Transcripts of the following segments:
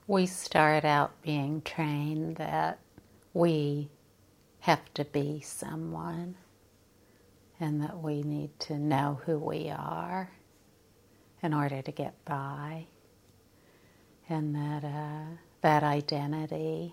We start out being trained that we have to be someone and that we need to know who we are in order to get by, and that identity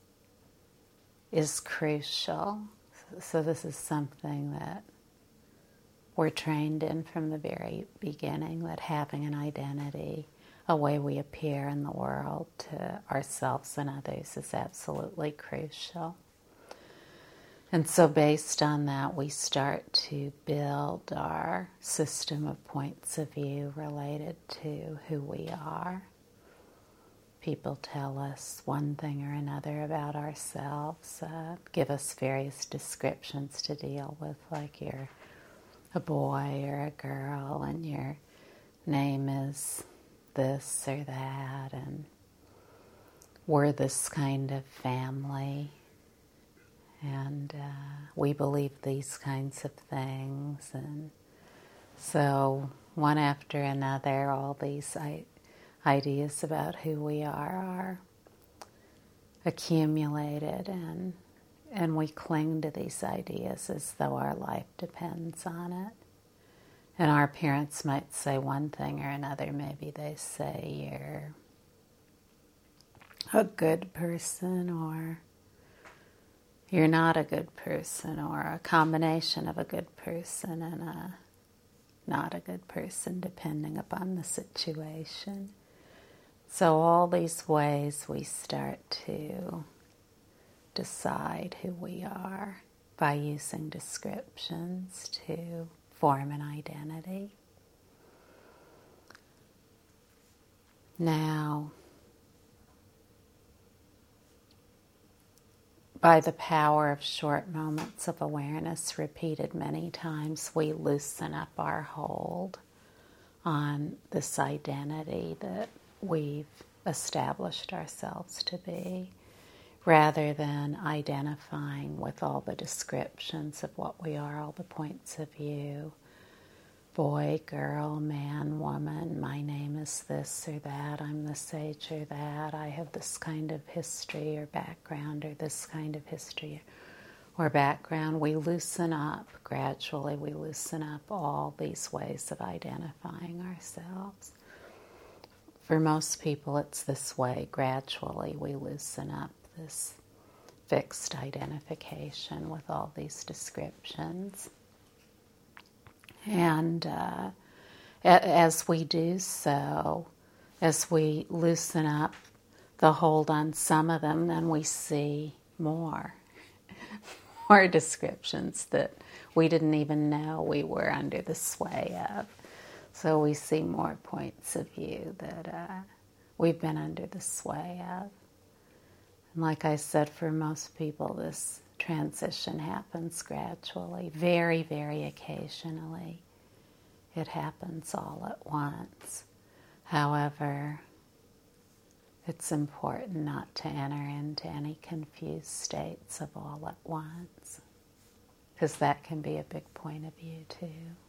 is crucial. So this is something that we're trained in from the very beginning, that having an identity, a way we appear in the world to ourselves and others, is absolutely crucial. And so based on that, we start to build our system of points of view related to who we are. People tell us one thing or another about ourselves, give us various descriptions to deal with, like you're a boy or a girl and your name is this or that, and we're this kind of family, and we believe these kinds of things. And so one after another, all these ideas about who we are accumulated, and we cling to these ideas as though our life depends on it. And our parents might say one thing or another. Maybe they say you're a good person, or you're not a good person, or a combination of a good person and a not a good person, depending upon the situation. So all these ways we start to decide who we are by using descriptions to form an identity. Now, by the power of short moments of awareness repeated many times, we loosen up our hold on this identity that we've established ourselves to be, rather than identifying with all the descriptions of what we are, all the points of view. Boy, girl, man, woman, my name is this or that, I'm this age or that, I have this kind of history or background, or this kind of history or background. We loosen up, gradually we loosen up all these ways of identifying ourselves. For most people it's this way, gradually we loosen up this fixed identification with all these descriptions. And as we do so, as we loosen up the hold on some of them, then we see more descriptions that we didn't even know we were under the sway of. So we see more points of view that we've been under the sway of. And like I said, for most people, this transition happens gradually, very, very occasionally. It happens all at once. However, it's important not to enter into any confused states of all at once, because that can be a big point of view too.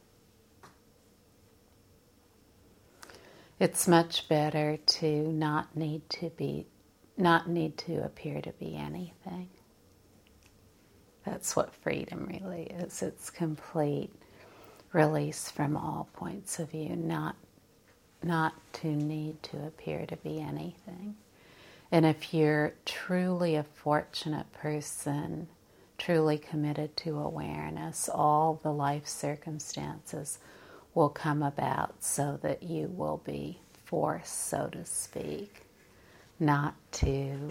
It's much better to not need to appear to be anything. That's what freedom really is. It's complete release from all points of view, not to need to appear to be anything. And if you're truly a fortunate person, truly committed to awareness, all the life circumstances will come about so that you will be forced, so to speak, not to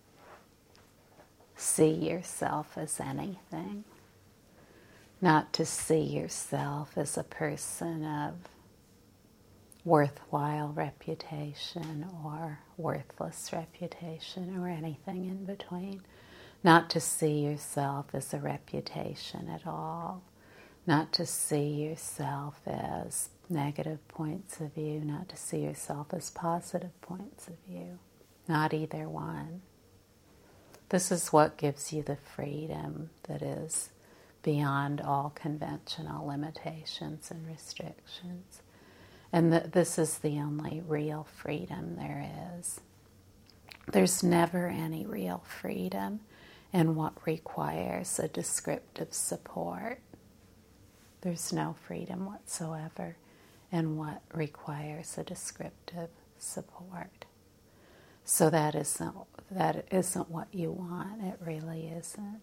see yourself as anything, not to see yourself as a person of worthwhile reputation or worthless reputation or anything in between, not to see yourself as a reputation at all, not to see yourself as negative points of view, not to see yourself as positive points of view, not either one. This is what gives you the freedom that is beyond all conventional limitations and restrictions. And this is the only real freedom there is. There's never any real freedom in what requires a descriptive support. There's no freedom whatsoever in what requires a descriptive support. So that isn't what you want. It really isn't.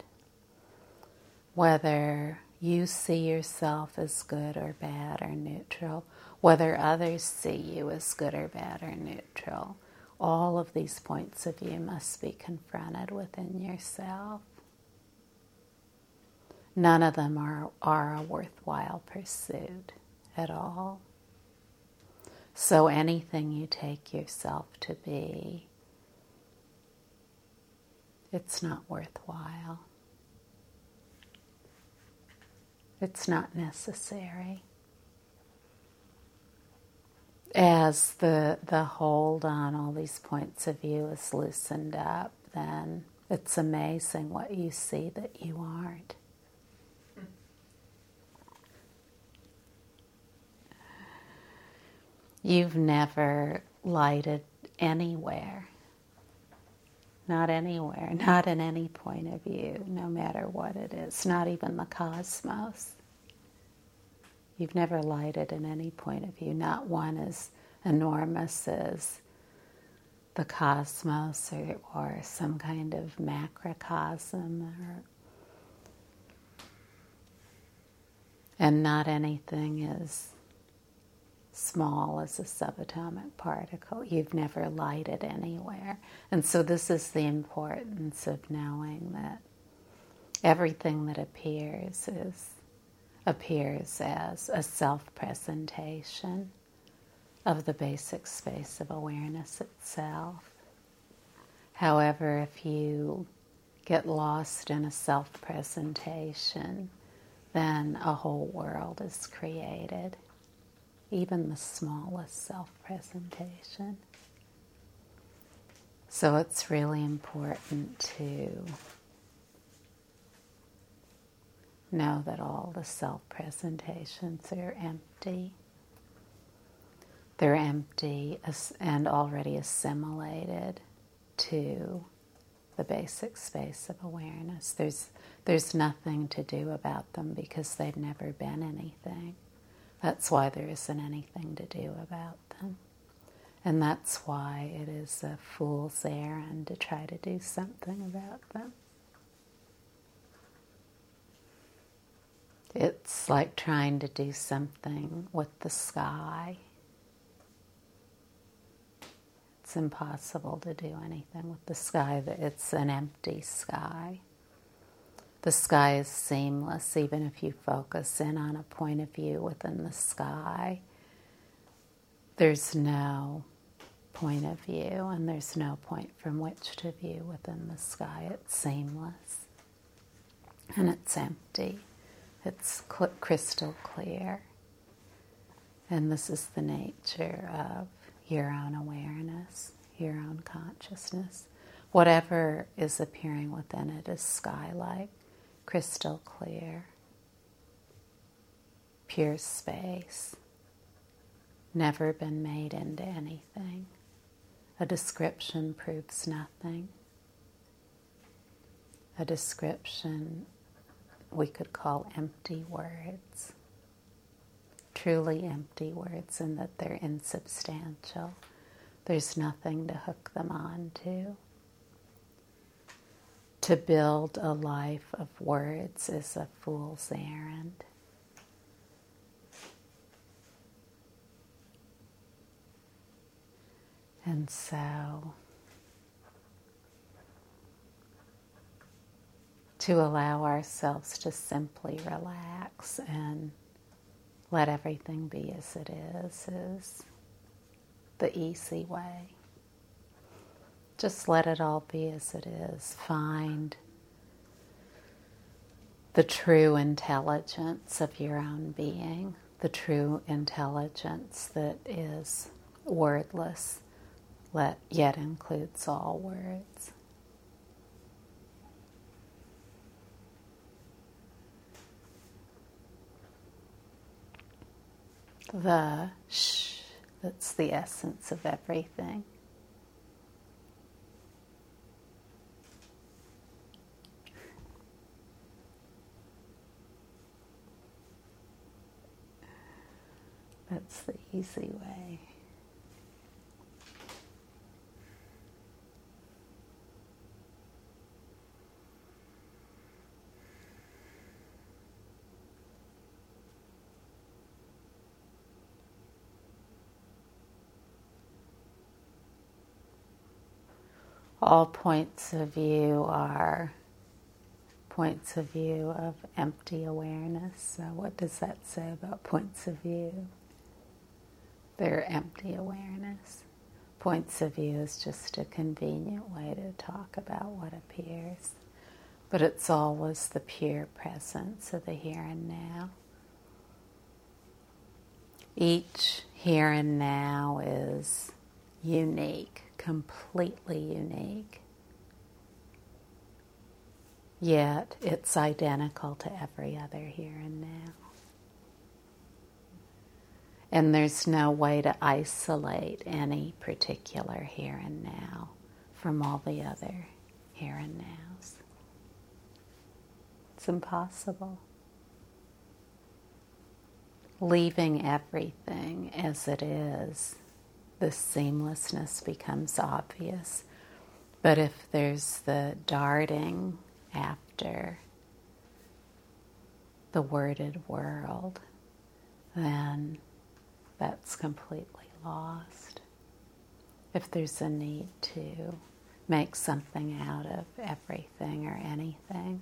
Whether you see yourself as good or bad or neutral, whether others see you as good or bad or neutral, all of these points of view must be confronted within yourself. None of them are a worthwhile pursuit at all. So anything you take yourself to be, it's not worthwhile. It's not necessary. As the hold on all these points of view is loosened up, then it's amazing what you see that you aren't. You've never lighted anywhere. Not anywhere, not in any point of view, no matter what it is, not even the cosmos. You've never lighted in any point of view, not one as enormous as the cosmos or some kind of macrocosm, and not anything as small as a subatomic particle. You've never lighted anywhere. And so this is the importance of knowing that everything that appears as a self-presentation of the basic space of awareness itself. However, if you get lost in a self-presentation, then a whole world is created. Even the smallest self-presentation. So it's really important to know that all the self-presentations are empty. They're empty and already assimilated to the basic space of awareness. There's nothing to do about them because they've never been anything. That's why there isn't anything to do about them. And that's why it is a fool's errand to try to do something about them. It's like trying to do something with the sky. It's impossible to do anything with the sky. It's an empty sky. The sky is seamless, even if you focus in on a point of view within the sky. There's no point of view, and there's no point from which to view within the sky. It's seamless, and it's empty. It's crystal clear. And this is the nature of your own awareness, your own consciousness. Whatever is appearing within it is sky-like. Crystal clear, pure space, never been made into anything. A description proves nothing. A description we could call empty words, truly empty words, in that they're insubstantial. There's nothing to hook them on to. To build a life of words is a fool's errand. And so, to allow ourselves to simply relax and let everything be as it is the easy way. Just let it all be as it is. Find the true intelligence of your own being, the true intelligence that is wordless, yet includes all words. The shh, that's the essence of everything. That's the easy way. All points of view are points of view of empty awareness. So what does that say about points of view? They're empty awareness. Points of view is just a convenient way to talk about what appears. But it's always the pure presence of the here and now. Each here and now is unique, completely unique. Yet it's identical to every other here and now. And there's no way to isolate any particular here and now from all the other here and nows. It's impossible. Leaving everything as it is, the seamlessness becomes obvious. But if there's the darting after the worded world, then that's completely lost. If there's a need to make something out of everything or anything,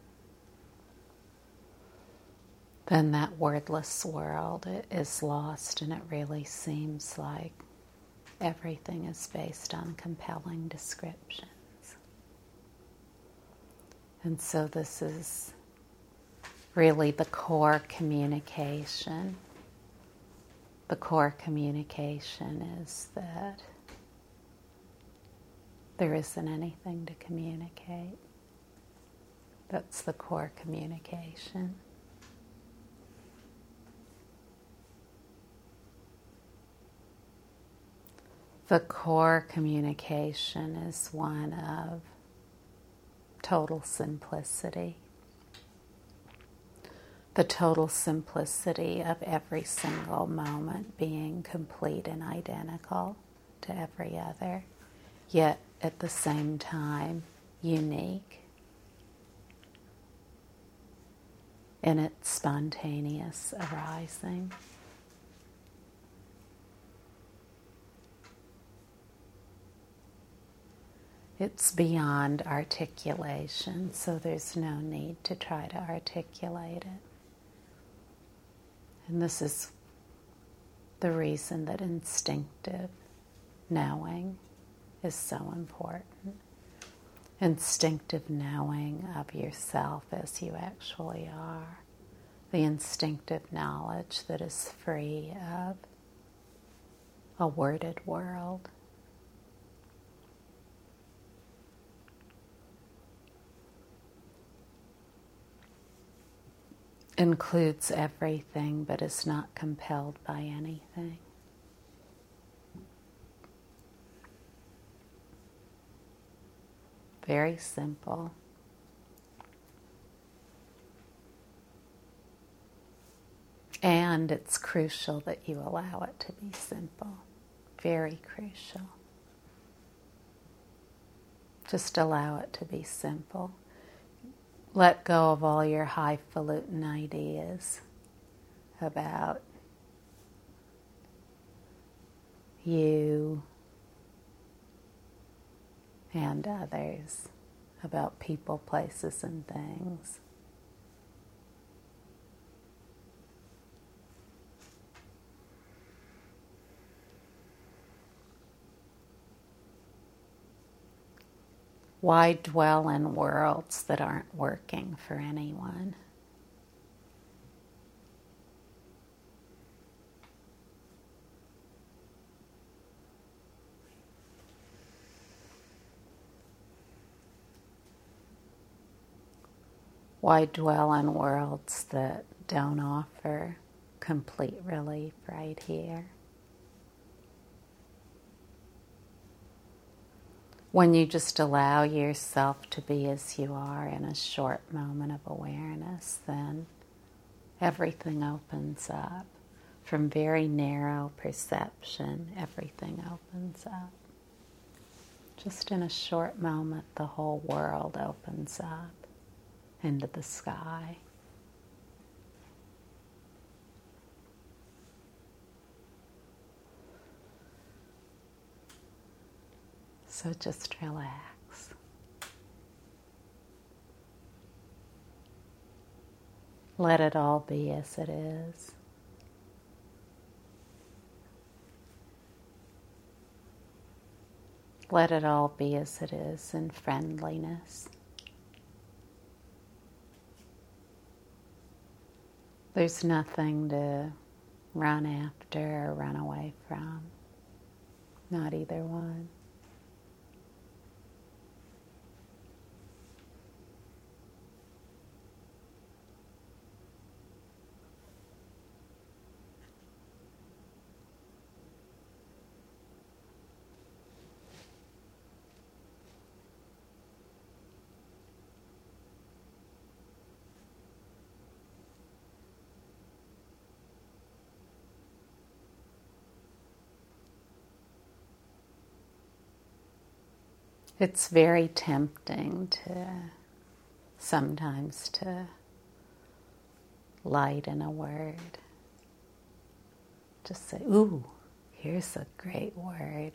then that wordless world is lost, and it really seems like everything is based on compelling descriptions. And so this is really the core communication. The core communication is that there isn't anything to communicate. That's the core communication. The core communication is one of total simplicity. The total simplicity of every single moment being complete and identical to every other, yet at the same time unique in its spontaneous arising. It's beyond articulation, so there's no need to try to articulate it. And this is the reason that instinctive knowing is so important. Instinctive knowing of yourself as you actually are. The instinctive knowledge that is free of a worded world. Includes everything but is not compelled by anything. Very simple. And it's crucial that you allow it to be simple. Very crucial. Just allow it to be simple. Let go of all your highfalutin ideas about you and others, about people, places, and things. Why dwell in worlds that aren't working for anyone? Why dwell in worlds that don't offer complete relief right here? When you just allow yourself to be as you are in a short moment of awareness, then everything opens up. from very narrow perception, everything opens up. Just in a short moment, the whole world opens up into the sky. So just relax. Let it all be as it is. Let it all be as it is in friendliness. There's nothing to run after or run away from. Not either one. It's very tempting to sometimes to lighten a word. Just say, ooh, here's a great word.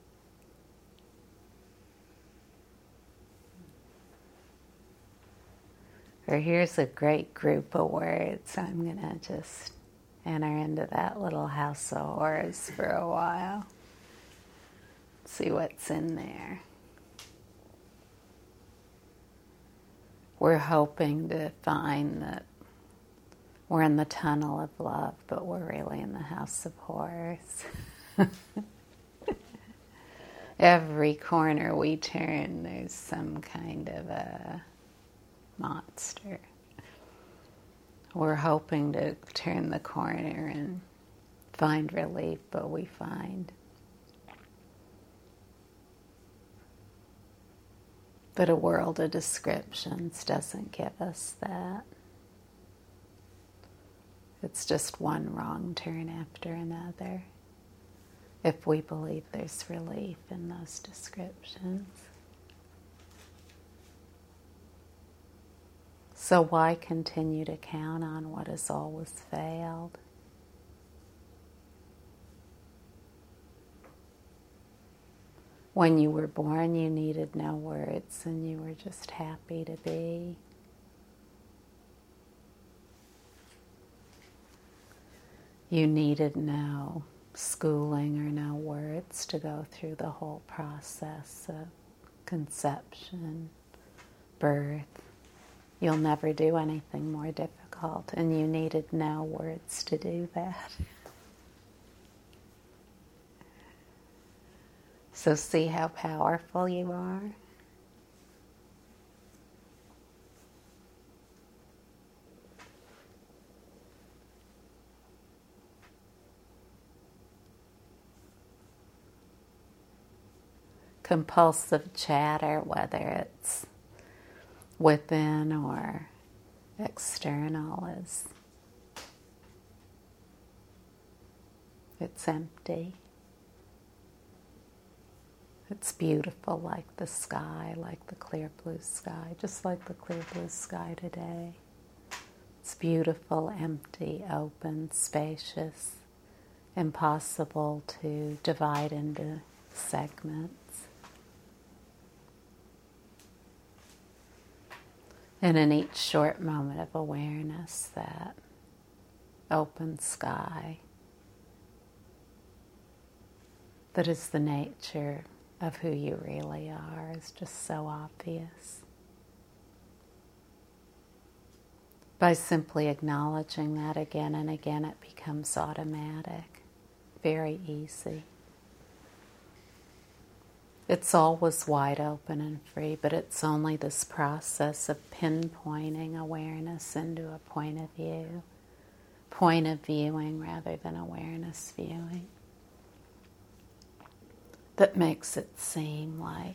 Or here's a great group of words. I'm going to just enter into that little house of horrors for a while. See what's in there. We're hoping to find that we're in the tunnel of love, but we're really in the house of horrors. Every corner we turn, there's some kind of a monster. We're hoping to turn the corner and find relief, but we find that a world of descriptions doesn't give us that. It's just one wrong turn after another, if we believe there's relief in those descriptions. So why continue to count on what has always failed? When you were born, you needed no words and you were just happy to be. You needed no schooling or no words to go through the whole process of conception, birth. You'll never do anything more difficult, and you needed no words to do that. So see how powerful you are? Compulsive chatter, whether it's within or external, it's empty. It's beautiful like the sky, like the clear blue sky, just like the clear blue sky today. It's beautiful, empty, open, spacious, impossible to divide into segments. And in each short moment of awareness, that open sky, that is the nature of who you really are, is just so obvious. By simply acknowledging that again and again, it becomes automatic, very easy. It's always wide open and free, but it's only this process of pinpointing awareness into a point of viewing rather than awareness viewing, that makes it seem like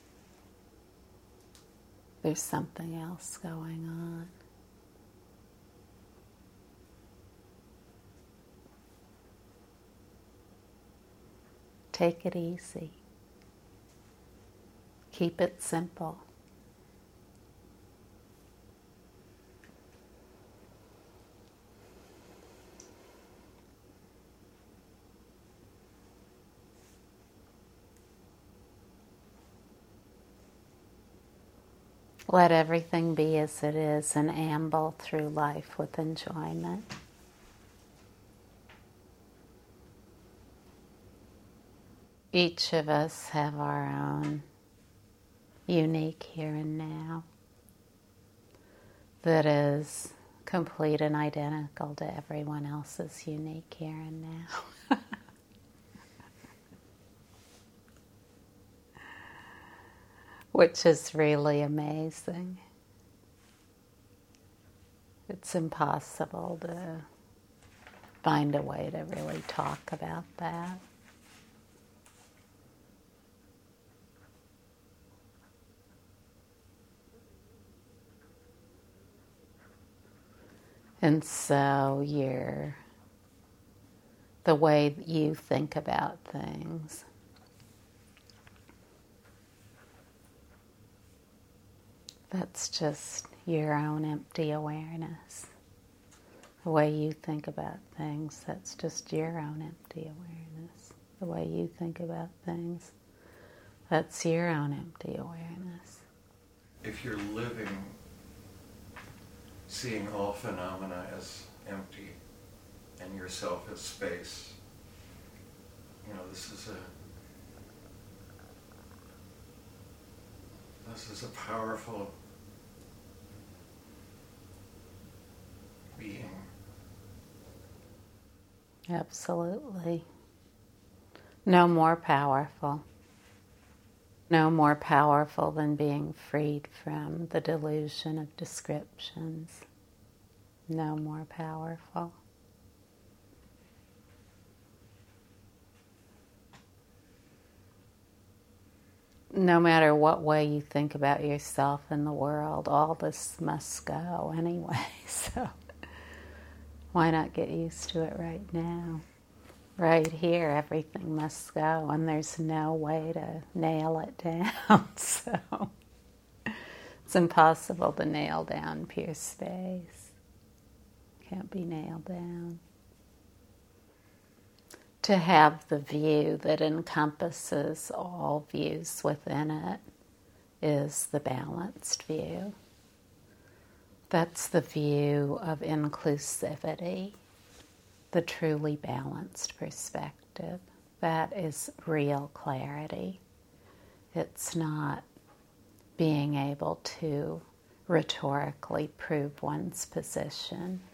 there's something else going on. Take it easy. Keep it simple. Let everything be as it is and amble through life with enjoyment. Each of us have our own unique here and now that is complete and identical to everyone else's unique here and now. Which is really amazing. It's impossible to find a way to really talk about that. And so the way you think about things that's just your own empty awareness. The way you think about things, that's just your own empty awareness. The way you think about things, that's your own empty awareness. If you're living, seeing all phenomena as empty and yourself as space, this is a powerful being. Absolutely. No more powerful. No more powerful than being freed from the delusion of descriptions. No more powerful. No matter what way you think about yourself and the world, all this must go anyway, so why not get used to it right now? Right here, everything must go, and there's no way to nail it down, so it's impossible to nail down pure space. Can't be nailed down. To have the view that encompasses all views within it is the balanced view. That's the view of inclusivity, the truly balanced perspective. That is real clarity. It's not being able to rhetorically prove one's position.